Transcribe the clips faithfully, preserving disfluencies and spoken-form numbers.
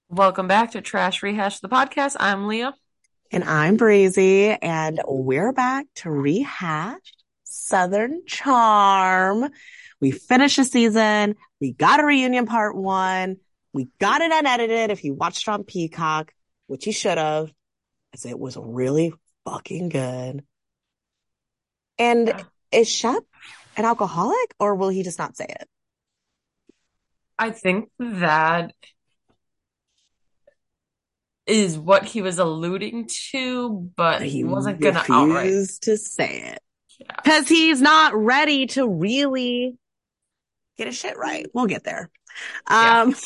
Welcome back to Trash Rehash, the podcast. I'm Leah. And I'm Breezy, and we're back to rehash Southern Charm. We finished the season. We got a reunion part one. We got it unedited if you watched on Peacock, which you should have, as it was really fucking good. And Yeah. is Shep an alcoholic, or will he just not say it? I think that is what he was alluding to, but But he he wasn't gonna outright. refused to say it Yeah. because he's not ready to really get his shit right. We'll get there. Yeah. Um,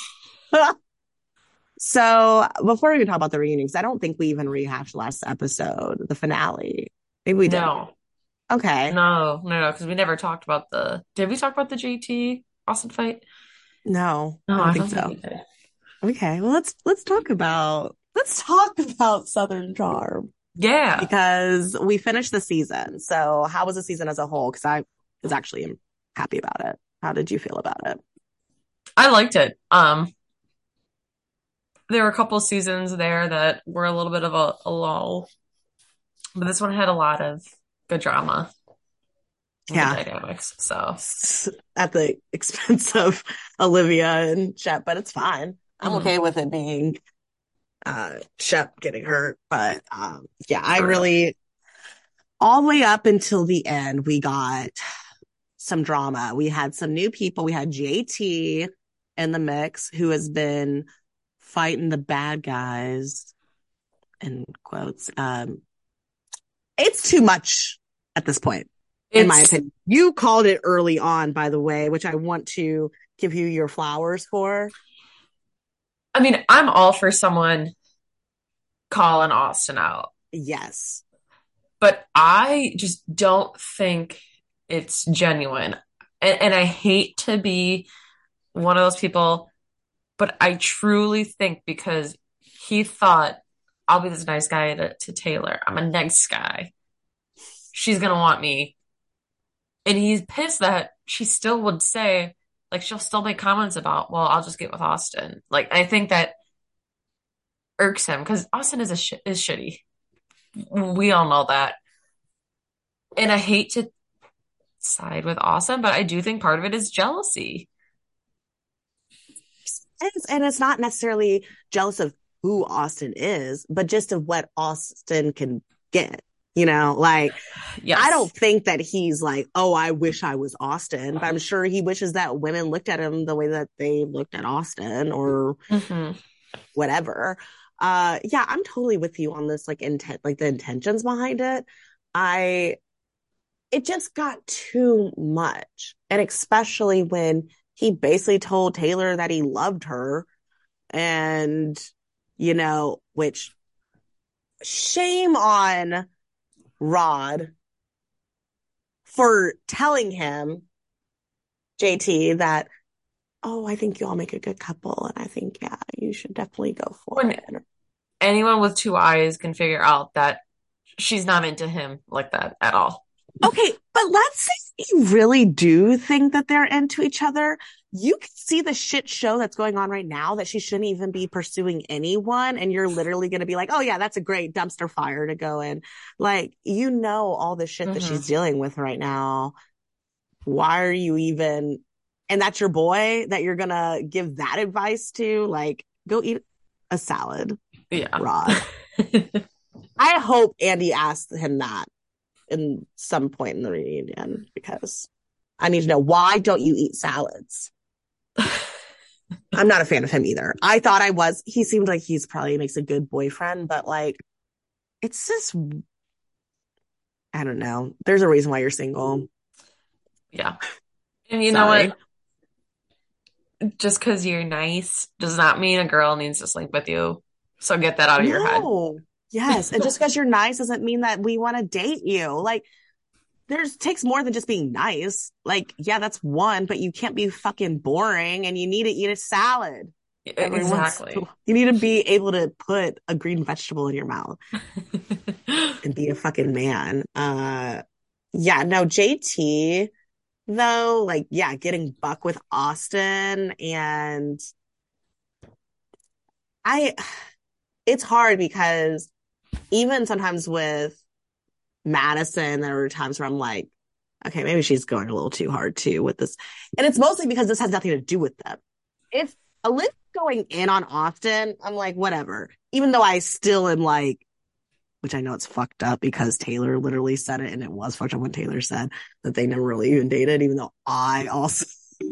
So before we even talk about the reunions, I don't think we even rehashed last episode, the finale. Maybe we did. No. Okay. No, no, no, because we never talked about the. Did we talk about the J T Austin fight? No, No, I don't I think don't think so. we did. Okay. Well, let's let's talk about let's talk about Southern Charm Yeah, because we finished the season. So how was the season as a whole? Because I was actually happy about it. How did you feel about it? I liked it. Um, there were a couple seasons there that were a little bit of a, a lull, but this one had a lot of good drama and good Yeah. dynamics. So, At the expense of Olivia and Shep, but it's fine. I'm mhm, okay with it being uh Shep getting hurt. But um yeah, I for real. really all the way up until the end, we got some drama. We had some new people. We had J T in the mix who has been fighting the bad guys in quotes. Um it's too much at this point, in my It's, opinion. You called it early on, by the way, which I want to give you your flowers for. I mean, I'm all for someone calling Austin out, Yes. but I just don't think it's genuine. And, and I hate to be one of those people, but I truly think because he thought, I'll be this nice guy to, to Taylor. I'm a nice guy. She's gonna want me. And he's pissed that she still would say, like, she'll still make comments about, well, I'll just get with Austin. Like, I think that irks him because Austin is a sh is shitty. We all know that. And I hate to side with Austin, but I do think part of it is jealousy. And it's not necessarily jealous of who Austin is, but just of what Austin can get. You know, like, I don't Yes. think that he's like, oh, I wish I was Austin, but I'm sure he wishes that women looked at him the way that they looked at Austin or Hmm. whatever. Uh, yeah, I'm totally with you on this, like, intent, like the intentions behind it. I, it just got too much. And especially when he basically told Taylor that he loved her and, you know, which shame on Rod for telling him, J T, that, oh, I think you all make a good couple. And I think, yeah, you should definitely go for When it. anyone with two eyes can figure out that she's not into him like that at all. Okay, but let's say you really do think that they're into each other. You can see the shit show that's going on right now that she shouldn't even be pursuing anyone. And you're literally going to be like, oh, yeah, that's a great dumpster fire to go in. Like, you know, all the shit that Hmm. she's dealing with right now. Why are you even, and that's your boy that you're going to give that advice to? Like, go eat a salad, Yeah. Rod. I hope Andy asked him that in some point in the reunion because I need to know, why don't you eat salads? I'm not a fan of him either. I thought I was. He seemed like he's probably makes a good boyfriend, but like it's just I don't know. There's a reason why you're single. Yeah. And you know what? Sorry. Just because you're nice does not mean a girl needs to sleep with you. So get that out of your head. No. Yes. And just because you're nice doesn't mean that we want to date you. Like there's takes more than just being nice. Like, yeah, that's one, but you can't be fucking boring and you need to eat a salad every once. Exactly. You need to be able to put a green vegetable in your mouth and be a fucking man. Uh, yeah, no, J T though, like, yeah, getting buck with Austin and I, it's hard because even sometimes with Madison, there were times where I'm like, okay, maybe she's going a little too hard too with this. And it's mostly because this has nothing to do with them. If Olivia going in on Austin, I'm like, whatever. Even though I still am like, which I know it's fucked up because Taylor literally said it, and it was fucked up when Taylor said that they never really even dated, even though I also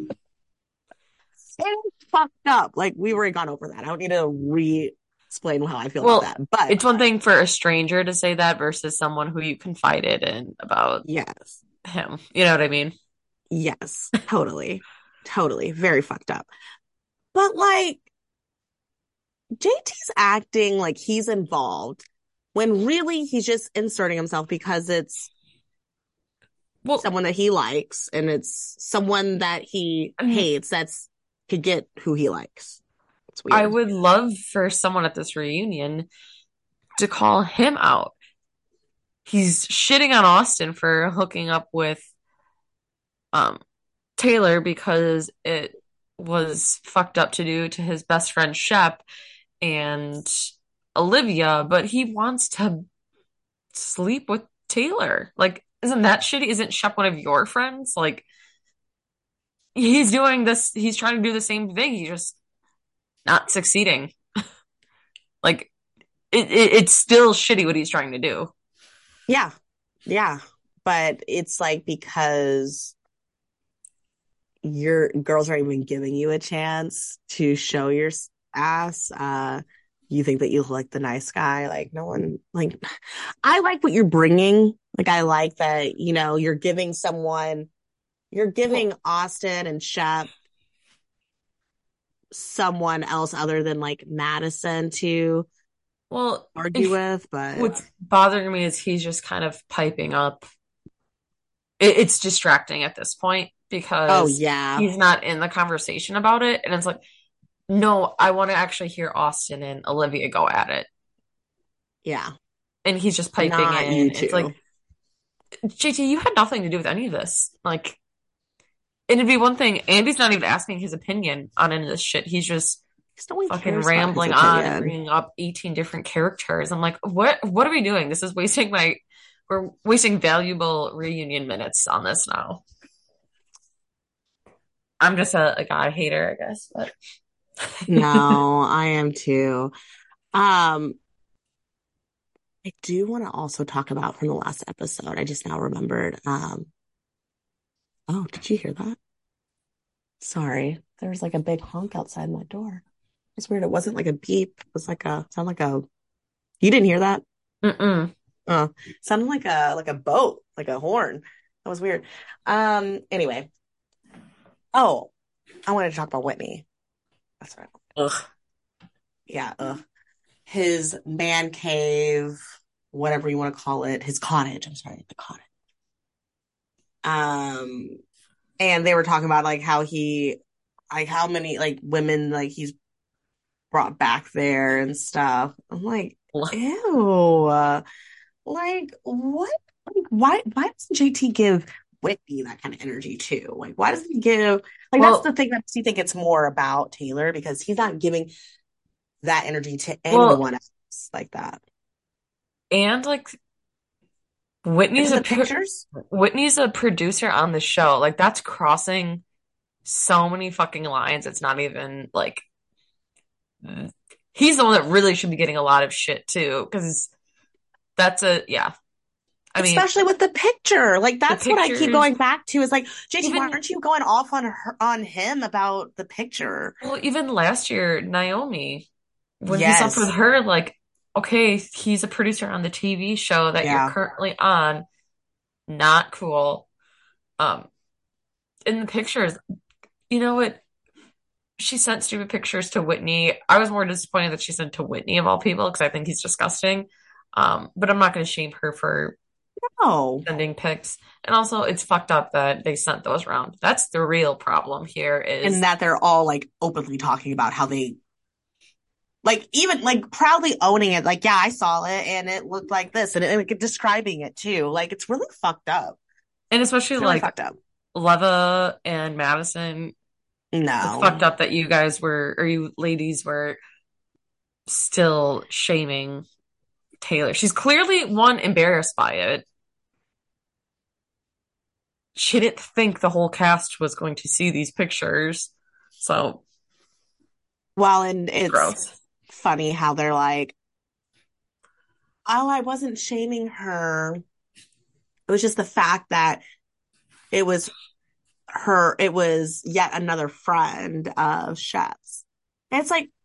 it's fucked up. Like we already gone over that. I don't need to re-explain how I feel about Well, that. But it's one thing for a stranger to say that versus someone who you confided in about yes, him. You know what I mean? yes, totally, totally, very fucked up. But like J T's acting like he's involved when really he's just inserting himself because it's Well, someone that he likes and it's someone that he and hates that's could get who he likes. It's I weird. would love for someone at this reunion to call him out. He's shitting on Austin for hooking up with um Taylor because it was fucked up to do to his best friend Shep and Olivia, but he wants to sleep with Taylor. Like, isn't that shitty? Isn't Shep one of your friends? Like, he's doing this, he's trying to do the same thing. He's just not succeeding. Like, it, it it's still shitty what he's trying to do. Yeah. Yeah. But it's like because your girls aren't even giving you a chance to show your ass. Uh, you think that you look like the nice guy. Like no one, like I like what you're bringing. Like I like that, you know, you're giving someone, you're giving Well, Austin and Shep someone else other than like Madison to well, argue with, but what's bothering me is he's just kind of piping up. It, it's distracting at this point oh because yeah, he's not in the conversation about it. And it's like, no, I want to actually hear Austin and Olivia go at it. yeah, And he's just piping not you in. It's like, two. J T, you had nothing to do with any of this. Like, and it'd be one thing, Andy's not even asking his opinion on any of this shit. He's just Because no one fucking cares about his rambling on and opinion. bringing up eighteen different characters. I'm like, what, what are we doing? This is wasting my, we're wasting valuable reunion minutes on this now. I'm just a, a guy hater, I guess, but No, I am too. Um, I do want to also talk about from the last episode. I just now remembered. Um, oh, did you hear that? Sorry, there was like a big honk outside my door. It's weird. It wasn't like a beep. It was like a sound like a. You didn't hear that? mm-mm. Oh, sounded like a like a boat, like a horn. That was weird. Um. Anyway. Oh, I wanted to talk about Whitney. That's right. Ugh. Yeah. Ugh. His man cave, whatever you want to call it, his cottage. I'm sorry, the cottage. Um, and they were talking about like how he, like how many like women like he's brought back there and stuff. I'm like, ew. Like what? Like why? Why doesn't J T give Whitney that kind of energy too? Like why doesn't he give? Like that's the Well, thing that makes me think it's more about Taylor because he's not giving that energy to well, anyone else like that. and like And Whitney's in a the pro pictures, Whitney's a producer on the show. Like that's crossing so many fucking lines. It's not even like he's the one that really should be getting a lot of shit too, because that's a yeah. I mean, especially with the picture. Like the that's what I keep pictures, going back to is like, J T, why even aren't you going off on her on him about the picture? well, even last year, Naomi, when he slept with Yes. her, like, okay, he's a producer on the T V show that you're Yeah. currently on. Not cool. Um, in the pictures, you know what? She sent stupid pictures to Whitney. I was more disappointed that she sent to Whitney of all people because I think he's disgusting. Um, but I'm not going to shame her for Oh. sending pics. And also, it's fucked up that they sent those around. That's the real problem here And is, that they're all like openly talking about how they like even like proudly owning it. Like, yeah, I saw it and it looked like this and, it, and like, describing it too. Like it's really fucked up. and especially It's really like fucked up. Leva and Madison, it's fucked No. up that you guys were, or you ladies were still shaming Taylor. She's clearly one embarrassed by it. She didn't think the whole cast was going to see these pictures. So Well, and it's gross. funny how they're like, oh, I wasn't shaming her. It was just the fact that it was her, it was yet another friend of Chef's. And it's like,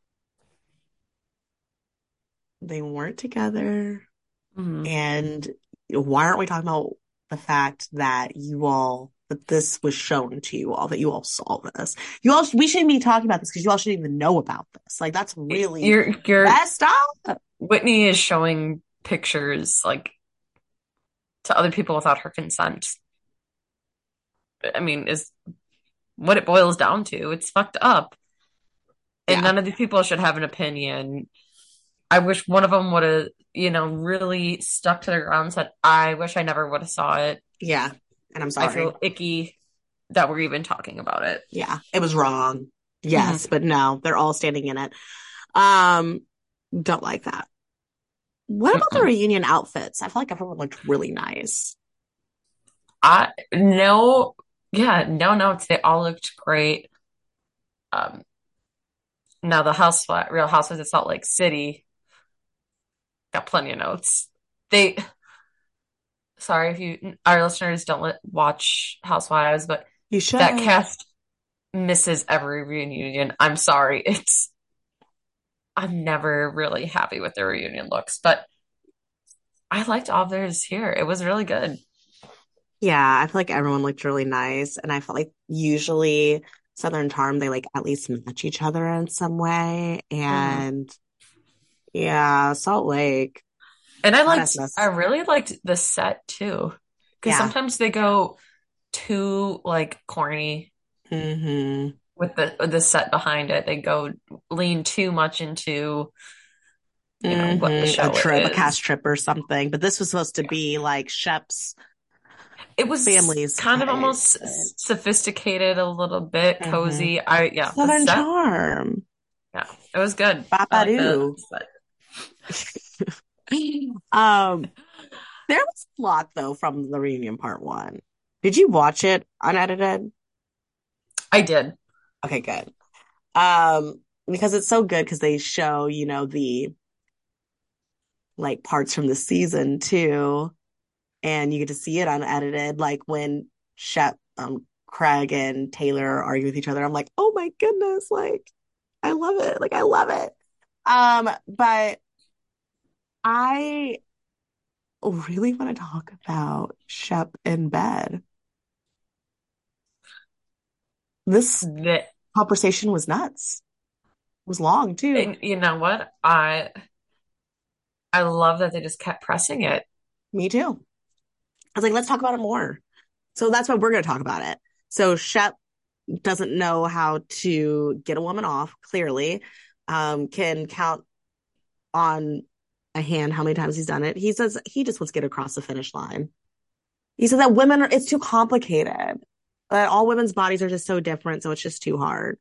they weren't together. Mhm. And why aren't we talking about the fact that you all, that this was shown to you all, that you all saw this? You all, we shouldn't be talking about this because you all shouldn't even know about this. Like, that's really You're you're messed up. Whitney is showing pictures like to other people without her consent. I mean, is what it boils down to. It's fucked up. And Yeah. none of these people should have an opinion. I wish one of them would have, you know, really stuck to their ground and said, I wish I never would have saw it. Yeah. And I'm I sorry. feel icky that we're even talking about it. Yeah. It was wrong. Yes. Mhm. But no, they're all standing in it. Um, don't like that. What about the Mm-mm. reunion outfits? I feel like everyone looked really nice. I no, yeah, no notes. They all looked great. Um, now the house, Real Housewives of Salt Lake City got plenty of notes. They, sorry if you, our listeners don't let, watch Housewives, but You that should. cast misses every reunion. I'm sorry. It's, I'm never really happy with their reunion looks, but I liked all of theirs here. It was really good. Yeah, I feel like everyone looked really nice. And I felt like usually Southern Charm, they like at least match each other in some way. Mhm. And yeah, Salt Lake, And I hot as liked, I mess. really liked the set too, because Yeah. sometimes they go too like corny Hmm. with the with the set behind it. They go lean too much into, you know, what the Hmm. A show trip, a is. cast trip or something. But this was supposed to be like Shep's It was family's kind of type. almost s- sophisticated, a little bit Hmm. cozy. I yeah, the Southern set, Charm. yeah, it was good. I like the Bapadoo. set. Um, there was a lot though from the reunion part one. Did you watch it unedited? I did. Okay, good. Um, because it's so good because they show, you know, the like parts from the season too, and you get to see it unedited, like when Shep, um, Craig and Taylor argue with each other. I'm like, oh my goodness, like I love it, like I love it. Um, but I really want to talk about Shep in bed. This That conversation was nuts. It was long too. and you know what? I I love that they just kept pressing it. Me too. I was like, let's talk about it more. So that's why we're going to talk about it. So Shep doesn't know how to get a woman off, clearly, um, can count on a hand how many times he's done it. He says he just wants to get across the finish line. He said that women are, it's too complicated. That all women's bodies are just so different, so it's just too hard.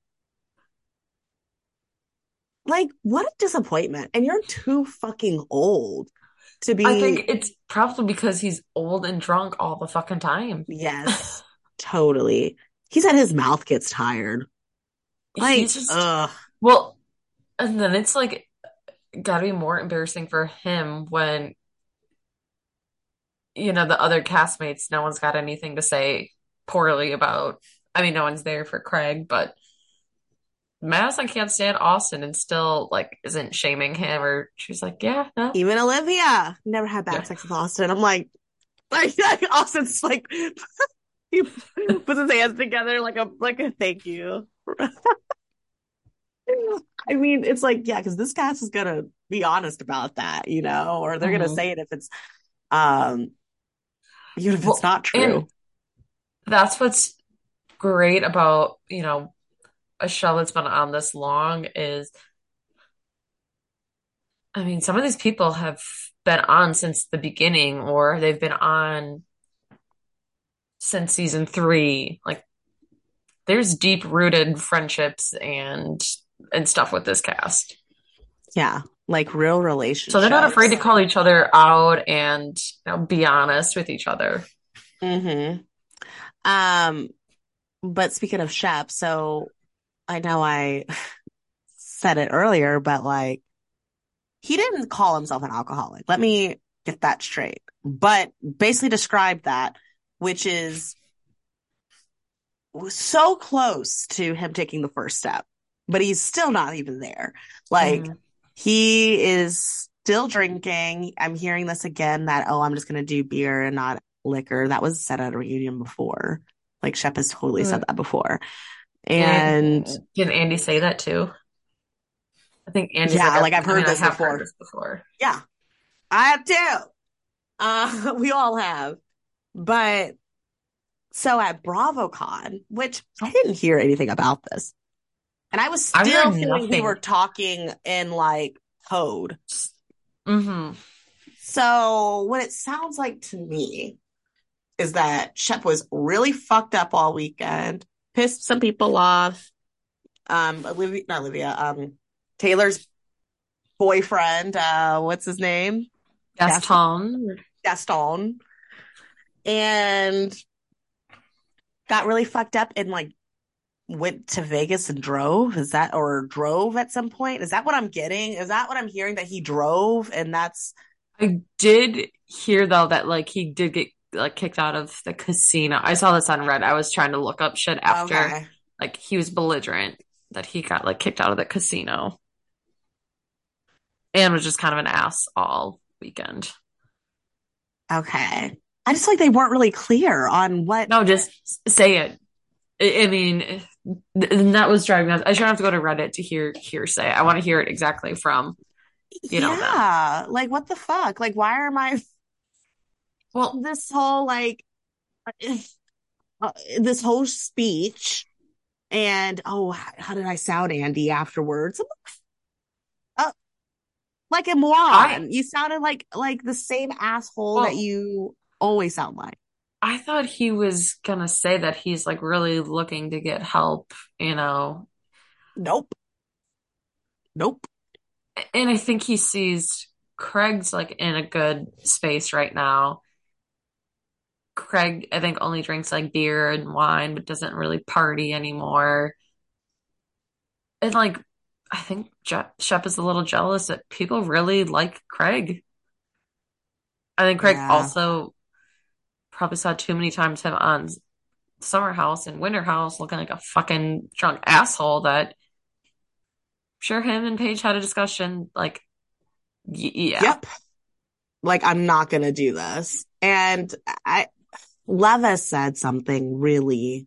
Like, what a disappointment. And you're too fucking old to I think be, it's probably because he's old and drunk all the fucking time. yes, totally. He said his mouth gets tired. He's Like, just ugh. well, and then it's like gotta be more embarrassing for him when, you know, the other castmates, no one's got anything to say poorly about. I mean, no one's there for Craig, but Madison can't stand Austin and still like isn't shaming him or she's like, yeah, no, Even Olivia never had bad yeah. sex with Austin. I'm like, like, like Austin's like he puts his hands together like a like a thank you. I mean, it's like, yeah, because this cast is gonna be honest about that, you know, or they're gonna Mhm. say it if it's um even if it's Well, not and true. that's what's great about, you know, a show that's been on this long is, I mean, some of these people have been on since the beginning or they've been on since season three. Like there's deep rooted friendships and and stuff with this cast. Yeah. like real So they're not afraid to relationships. call each other out and, you know, be honest with each other. Hmm. Um, but speaking of Shep, so I know I said it earlier, but like he didn't call himself an alcoholic. Let me get that straight. But basically described that, which is so close to him taking the first step, but he's still not even there. Like Hmm. he is still drinking. I'm hearing this again that, oh, I'm just going to do beer and not liquor. That was said at a reunion before. Like Shep has totally said that before. And And didn't Andy say that too? I think Andy's like, yeah, I, like I've I heard mean, I this have heard before. this before. Yeah, I have too. Uh, we all have. But so at BravoCon, which I didn't hear anything about this, and I was I've heard still feeling we were nothing. talking in like code. Hmm. So what it sounds like to me is that Shep was really fucked up all weekend, pissed some people off. Um, Olivia, not Olivia, um, Taylor's boyfriend, uh, what's his name? Gaston. Gaston. Gaston. And got really fucked up and like went to Vegas and drove. Is that, or drove at some point? Is that what I'm getting? Is that what I'm hearing, that he drove and that's I did hear though that like he did get like kicked out of the casino. I saw this on Reddit. I was trying to look up shit after okay? like he was belligerent that he got like kicked out of the casino and was just kind of an ass all weekend. Okay. I just feel like they weren't really clear on what. No, just say it. I, I mean, and that was driving me. I shouldn't have to go to Reddit to hear hearsay. I want to hear it exactly from, you know, them. Yeah, like what the fuck? Like, why am I Well, this whole like uh, this whole speech and oh, how did I sound, Andy, afterwards? Uh, like a I moron. You sounded like like the same asshole that well, you always sound like. I thought he was gonna say that he's like really looking to get help, you know. Nope. Nope. And I think he sees Craig's like in a good space right now. Craig, I think, only drinks like beer and wine, but doesn't really party anymore. And like, I think Je Shep is a little jealous that people really like Craig. I think Craig Yeah. also probably saw too many times him on Summer House and Winter House looking like a fucking drunk asshole that sure him and Paige had a discussion. Like, y yeah. Yep. Like I'm not gonna do this. And I Leva said something really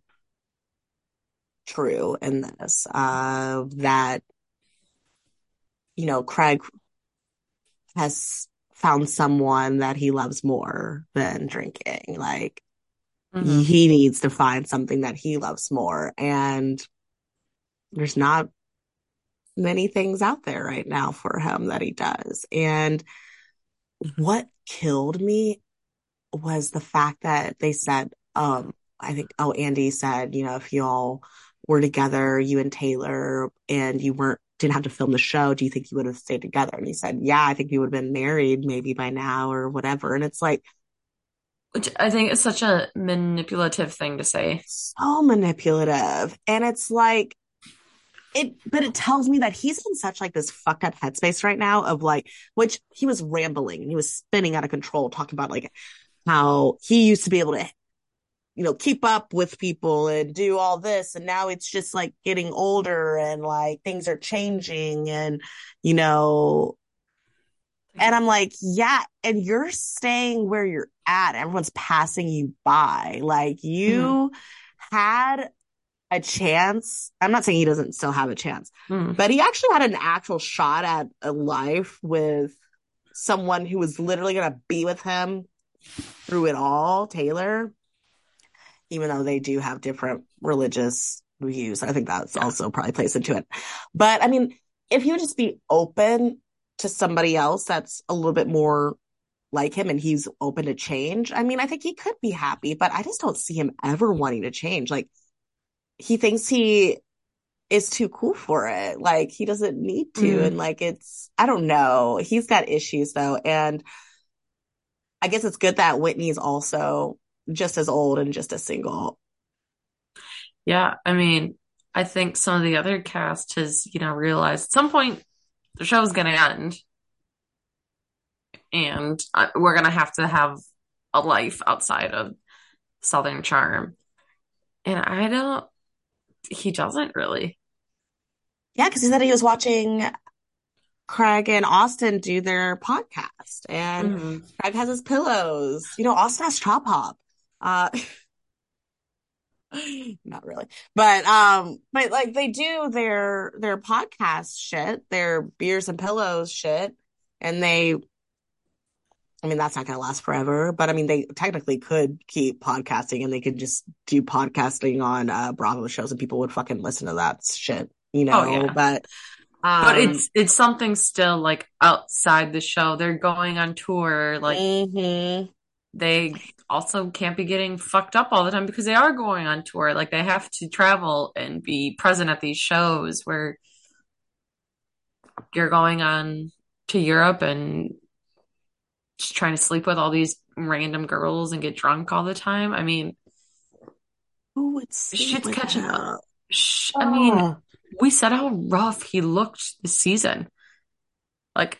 true in this, uh, that, you know, Craig has found someone that he loves more than drinking. Like Hmm. he needs to find something that he loves more. And there's not many things out there right now for him that he does. And what killed me was the fact that they said, um, I think, oh, Andy said, you know, if y'all were together, you and Taylor, and you weren't, didn't have to film the show, do you think you would have stayed together? And he said, yeah, I think we would have been married maybe by now or whatever. And it's like, Which I think is such a manipulative thing to say. so manipulative. And it's like, it, but it tells me that he's in such like this fucked up headspace right now of like, which he was rambling and he was spinning out of control, talking about like how he used to be able to, you know, keep up with people and do all this. And now it's just like getting older and like things are changing and, you know, and I'm like, yeah, and you're staying where you're at. Everyone's passing you by. Like Hmm. you had a chance. I'm not saying he doesn't still have a chance, Hmm. but he actually had an actual shot at a life with someone who was literally going to be with him through it all, Taylor, even though they do have different religious views. I think that's Yeah. also probably plays into it. But I mean, if you would just be open to somebody else that's a little bit more like him and he's open to change, I mean, I think he could be happy, but I just don't see him ever wanting to change. Like, he thinks he is too cool for it. Like he doesn't need to. Mm. And like it's I don't know. He's got issues though. And I guess it's good that Whitney's also just as old and just as single. Yeah, I mean, I think some of the other cast has, you know, realized at some point the show's gonna end, and uh, we're gonna have to have a life outside of Southern Charm. And I don't, he doesn't really. Yeah, because he said he was watching Craig and Austin do their podcast, and Hmm. Craig has his pillows. You know, Austin has Trop Hop. Uh, not really, but um, but like they do their their podcast shit, their beers and pillows shit, and they. I mean, that's not going to last forever, but I mean, they technically could keep podcasting and they could just do podcasting on uh, Bravo shows and people would fucking listen to that shit, you Oh know? yeah. But But um, it's it's something still like outside the show. They're going on tour. Like mhm. they also can't be getting fucked up all the time because they are going on tour. Like they have to travel and be present at these shows where you're going on to Europe and just trying to sleep with all these random girls and get drunk all the time. I mean, Who would sleep shit's with catching up. him? Sh- I mean, Oh, we said how rough he looked this season. Like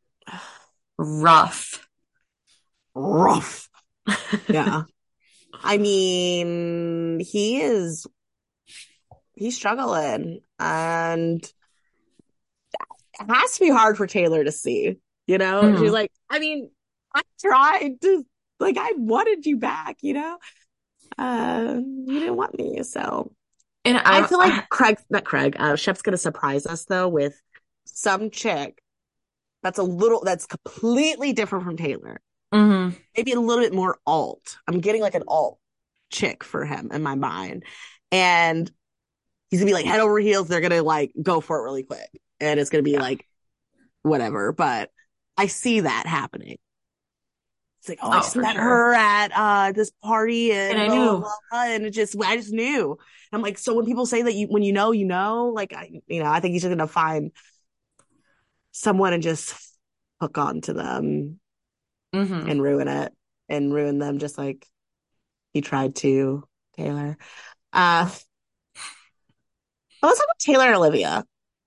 rough. rough. Yeah. I mean, he is, he's struggling and it has to be hard for Taylor to see, you know? She's Mhm. like, I mean, I tried to, like, I wanted you back, you know? Uh, you didn't want me. So And I I'm, feel like I, Craig, not Craig, uh, Shep's going to surprise us though with some chick that's a little, that's completely different from Taylor. mhm. Maybe a little bit more alt. I'm getting like an alt chick for him in my mind. And he's gonna be like head over heels. They're gonna like go for it really quick. And it's gonna be Yeah. like whatever. But I see that happening. It's like, oh, I Oh, just for met sure. her at uh this party And and I blah blah knew. blah. And it just I just knew. I'm like, so when people say that you when you know, you know, like I you know, I think he's just gonna find someone and just hook on to them Hmm. and ruin it and ruin them just like he tried to, Taylor. Uh but let's talk about Taylor and Olivia.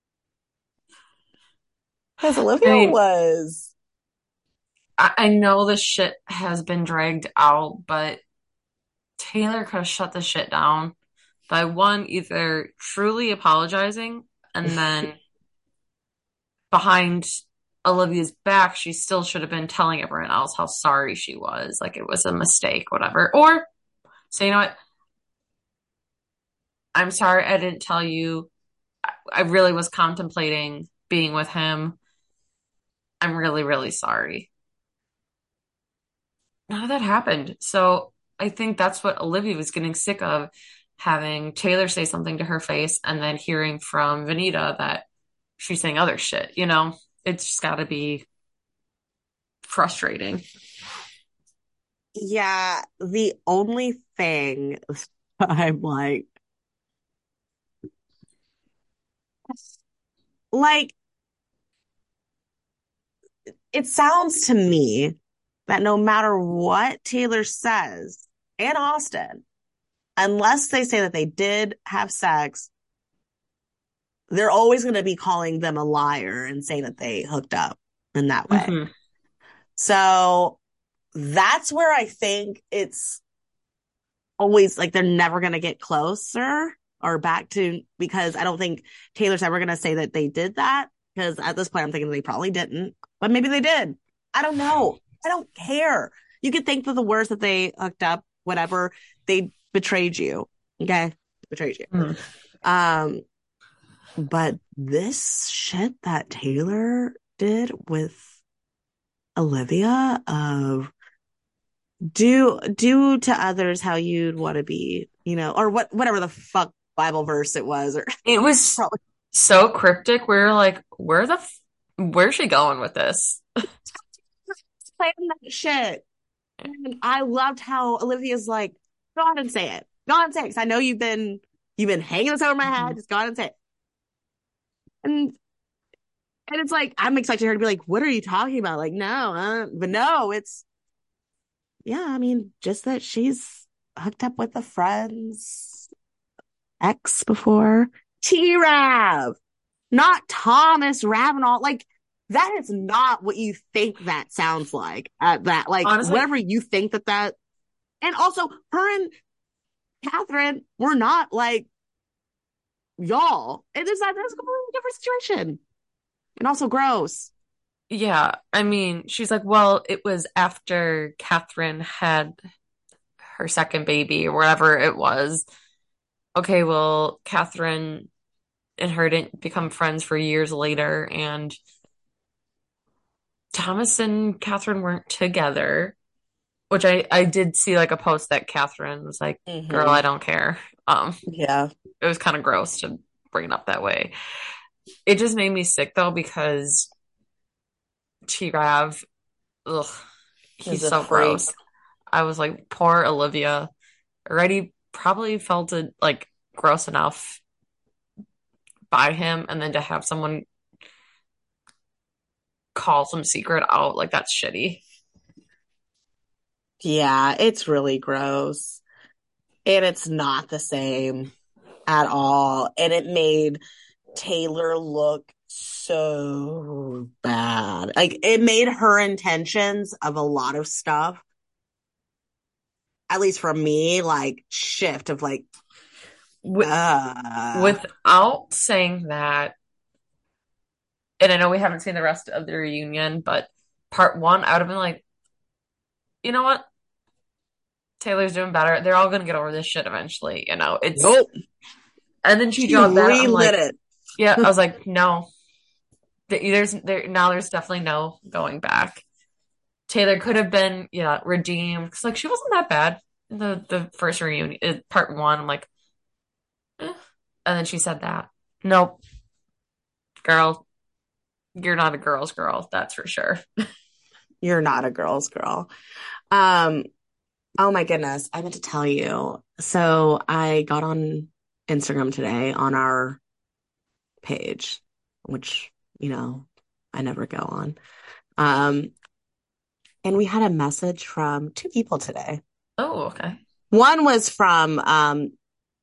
Because Olivia I mean, was I, I know this shit has been dragged out, but Taylor could have shut this shit down by one, either truly apologizing and then behind Olivia's back, she still should have been telling everyone else how sorry she was. Like it was a mistake, whatever. Or say, you know what? I'm sorry I didn't tell you. I, I really was contemplating being with him. I'm really, really sorry. None of that happened. So I think that's what Olivia was getting sick of having Taylor say something to her face and then hearing from Vanita that she's saying other shit. You know, it's just got to be frustrating. yeah, the only thing I'm like, like, it sounds to me that no matter what Taylor says and Austin, unless they say that they did have sex, they're always going to be calling them a liar and saying that they hooked up in that way. Hmm. So that's where I think it's always like they're never going to get closer or back to because I don't think Taylor's ever going to say that they did that because at this point I'm thinking they probably didn't, but maybe they did. I don't know. I don't care. You could think for the worst that they hooked up, whatever. They betrayed you. Okay. Betrayed you. Hmm. Um, but this shit that Taylor did with Olivia of do do to others how you'd want to be, you know, or what whatever the fuck Bible verse it was, or It was probably so cryptic. We were like, where the, f- where's she going with this? playing that shit. And I loved how Olivia's like, go on and say it. Go on and say it. 'Cause I know you've been you've been hanging this over my head. Mhm. Just go on and say it. And and it's like I'm expecting her to be like, "What are you talking about?" Like, no, uh, but no, it's yeah. I mean, just that she's hooked up with a friend's ex before. T Rav, not Thomas Ravenel. Like that is not what you think that sounds like. At that, like Honestly, whatever you think that that, and also her and Catherine were not like y'all. It is that that's a completely different situation, and also gross. yeah. I mean, she's like, well, it was after Catherine had her second baby or whatever it was. Okay, well, Catherine and her didn't become friends for years later, and Thomas and Catherine weren't together, which I I did see like a post that Catherine was like, "Girl, Mm-hmm. I don't care." Um, Yeah. it was kind of gross to bring it up that way. It just made me sick though because T-Rav, ugh, Is he's a so freak. gross. I was like, poor Olivia. Already probably felt it like gross enough by him, and then to have someone call some secret out, like that's shitty. Yeah, it's really gross. And it's not the same at all. And it made Taylor look so bad. Like it made her intentions of a lot of stuff, at least for me, like shift of like, With, uh, without saying that, and I know we haven't seen the rest of the reunion, but part one, I would have been like, you know what? Taylor's doing better. They're all gonna get over this shit eventually, you know. It's nope. and then she She dropped that. I'm relit like, it. yeah, I was like, no. There's there now there's definitely no going back. Taylor could have been, yeah, redeemed because like she wasn't that bad in the the first reunion, uh, part one. I'm like, eh. And then she said that. Nope, girl, you're not a girl's girl, that's for sure. You're not a girl's girl. Um, oh my goodness. I meant to tell you. So I got on Instagram today on our page, which, you know, I never go on. Um, and we had a message from two people today. Oh, okay. One was from, um,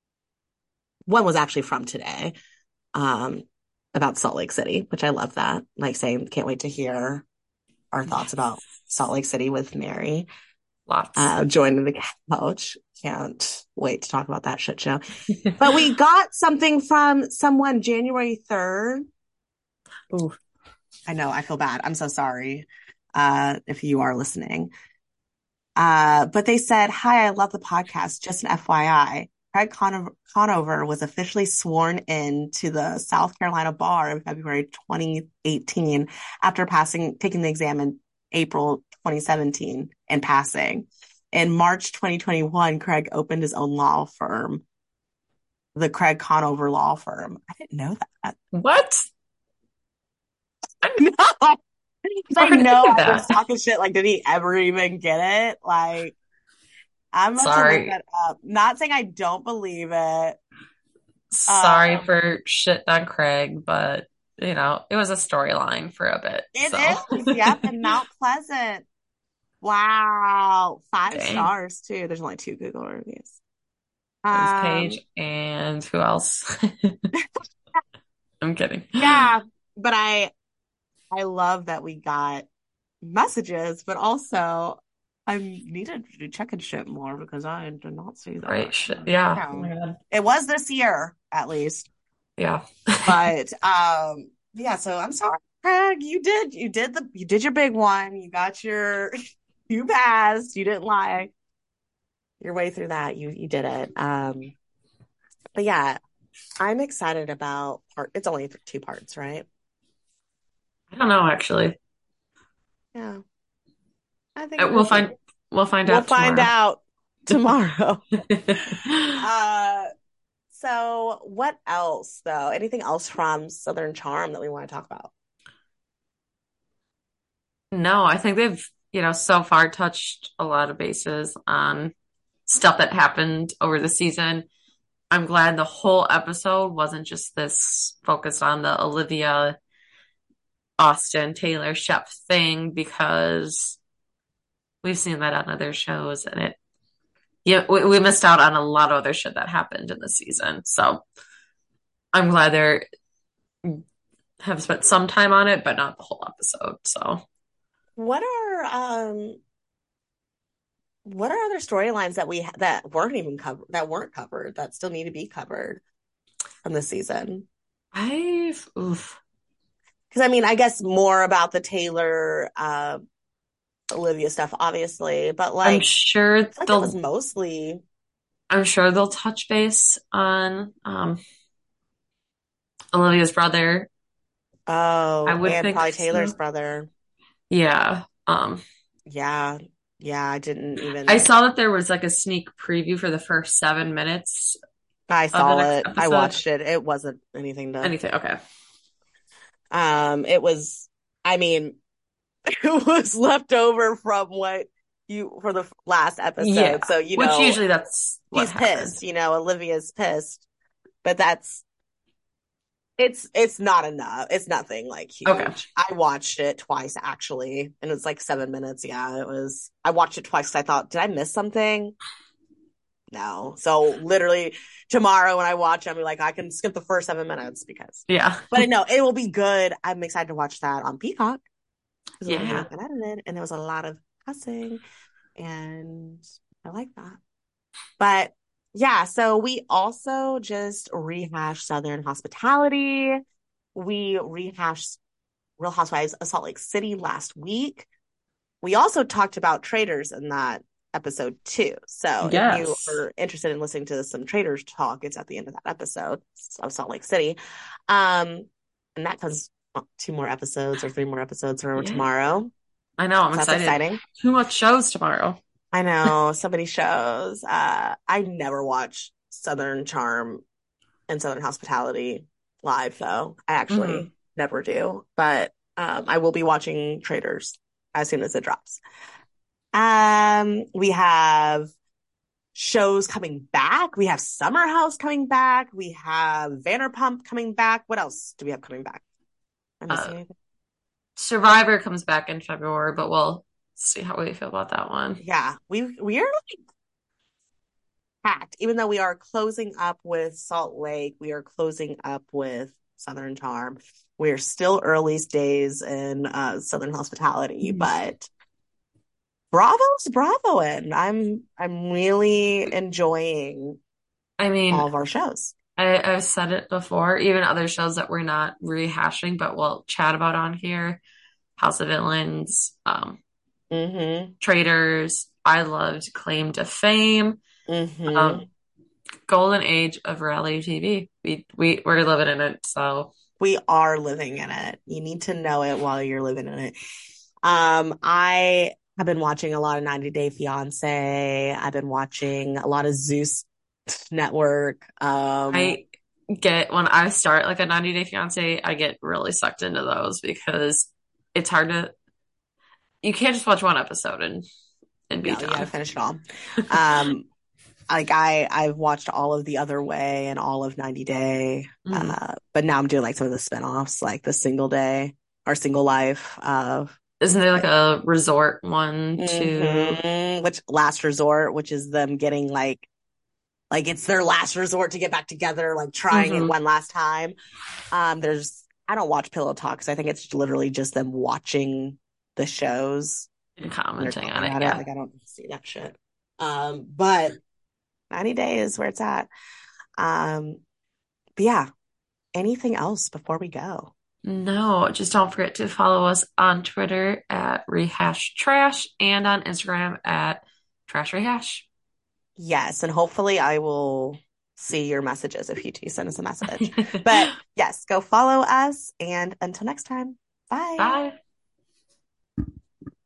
one was actually from today, um, about Salt Lake City, which I love that. Like saying, can't wait to hear our thoughts about Yes, Salt Lake City with Mary. lots. Uh, joining the couch. Can't wait to talk about that shit show. But we got something from someone January third. Ooh, I know. I feel bad. I'm so sorry. Uh, if you are listening. Uh, but they said, hi, I love the podcast. Just an F Y I. Craig Conover, Conover was officially sworn in to the South Carolina bar in February twenty eighteen after passing, taking the exam in April twenty seventeen and passing. In March twenty twenty-one, Craig opened his own law firm, the Craig Conover Law Firm. I didn't know that. What? I No. Because I never heard know any of I was that. talking shit. Like, did he ever even get it? Like, I'm about to look Sorry. that up. Not saying I don't believe it. Sorry Um, for shit on Craig, but you know, it was a storyline for a bit. So, it is. Yep. In Mount Pleasant. Wow. Five dang. stars too. There's only two Google reviews. It was Paige Um, and who else? I'm kidding. yeah, but I I love that we got messages, but also I needed to check and shit more because I did not see Right. that. Shit. Yeah. Oh Yeah. my God. It was this year, at least. Yeah. But um, yeah, so I'm sorry, Craig. You did you did the you did your big one. You got your you passed. You didn't lie your way through that. You you did it. Um, but yeah, I'm excited about part. It's only two parts, right? I don't know actually. Yeah, I think Uh, it'll be We'll cute. find we'll find We'll out find tomorrow. out tomorrow. Uh, so what else though? Anything else from Southern Charm that we want to talk about? No, I think they've, you know, so far touched a lot of bases on stuff that happened over the season. I'm glad the whole episode wasn't just this focused on the Olivia Austin Taylor Shep thing because we've seen that on other shows and it yeah we, we missed out on a lot of other shit that happened in the season. So I'm glad they have spent some time on it, but not the whole episode. So What are um what are other storylines that we that weren't even covered that weren't covered that still need to be covered from this season? I've oof. Because I mean, I guess more about the Taylor uh Olivia stuff, obviously, but I'm like sure I feel like that was they'll mostly. I'm sure they'll touch base on um Olivia's brother. I Oh, would and think probably Taylor's so. brother. Yeah. Um Yeah. Yeah, I didn't I even. saw that there was like a sneak preview for the first seven minutes I of the saw next it. I episode. watched it. It wasn't anything to. Anything. Okay. Um, it was, I mean, it was left over from what you for the last Yeah. episode. So, you Which know, usually that's what she's happened. pissed, you know, Olivia's pissed, but that's it's it's not enough. It's nothing like Okay. huge. I watched it twice actually, and it was like seven minutes. Yeah, it was. I watched it twice 'cause I thought, did I miss something? No. So literally tomorrow when I watch, I'm like, I can skip the first seven minutes because. Yeah. But no, it will be good. I'm excited to watch that on Peacock because it'll be Yeah. unedited, and there was a lot of cussing, and I like that. But yeah, so we also just rehashed Southern Hospitality. We rehashed Real Housewives of Salt Lake City last week. We also talked about traders in that episode too. So if you Yes. are interested in listening to some traders talk, it's at the end of that episode of Salt Lake City. Um, and that comes two more episodes or three more episodes for Yeah. tomorrow. I know. I'm So that's excited. exciting. Too much shows tomorrow. I know so many shows. Uh, I never watch Southern Charm and Southern Hospitality live, though. I actually Hmm. never do, but um, I will be watching Traders as soon as it drops. Um, we have shows coming back. We have Summer House coming back. We have Vanderpump coming back. What else do we have coming back? Am I Uh, missing anything? Survivor comes back in February, but we'll see how we feel about that one. Yeah, we we are like packed. Even though we are closing up with Salt Lake, we are closing up with Southern Charm. We're still early days in uh, Southern Hospitality, but Bravo's Bravo, and I'm I'm really enjoying I mean, all of our shows. I, I've said it before, even other shows that we're not rehashing, but we'll chat about on here. House of Villains, um, Mm-hmm. Traders. I loved Claim to Fame. Mm-hmm. Um, Golden age of reality T V. We we we're living in it, so We are living in it. You need to know it while you're living in it. Um, I have been watching a lot of ninety Day Fiance. I've been watching a lot of Zeus Network. Um, I get when I start like a ninety Day Fiance, I get really sucked into those because it's hard to you can't just watch one episode and and be no, you got to done. finish it all. Um, like I, I've watched all of The Other Way and all of ninety Day. Mm. Uh, but now I'm doing like some of the spinoffs, like the Single Day or Single Life of. Isn't there like a resort one too? Mm-hmm. Which Last Resort, which is them getting like like it's their last resort to get back together, like trying it Hmm. one last time. Um, there's I don't watch Pillow Talk because I think it's literally just them watching the shows And and they're commenting on talking it, about it. yeah. Like I don't see that shit. Um, but ninety Day is where it's at. Um, but yeah, anything else before we go? No, just don't forget to follow us on Twitter at Rehash Trash and on Instagram at Trash Rehash. Yes, and hopefully I will see your messages if you do send us a message. But yes, go follow us, and until next time, bye. Bye.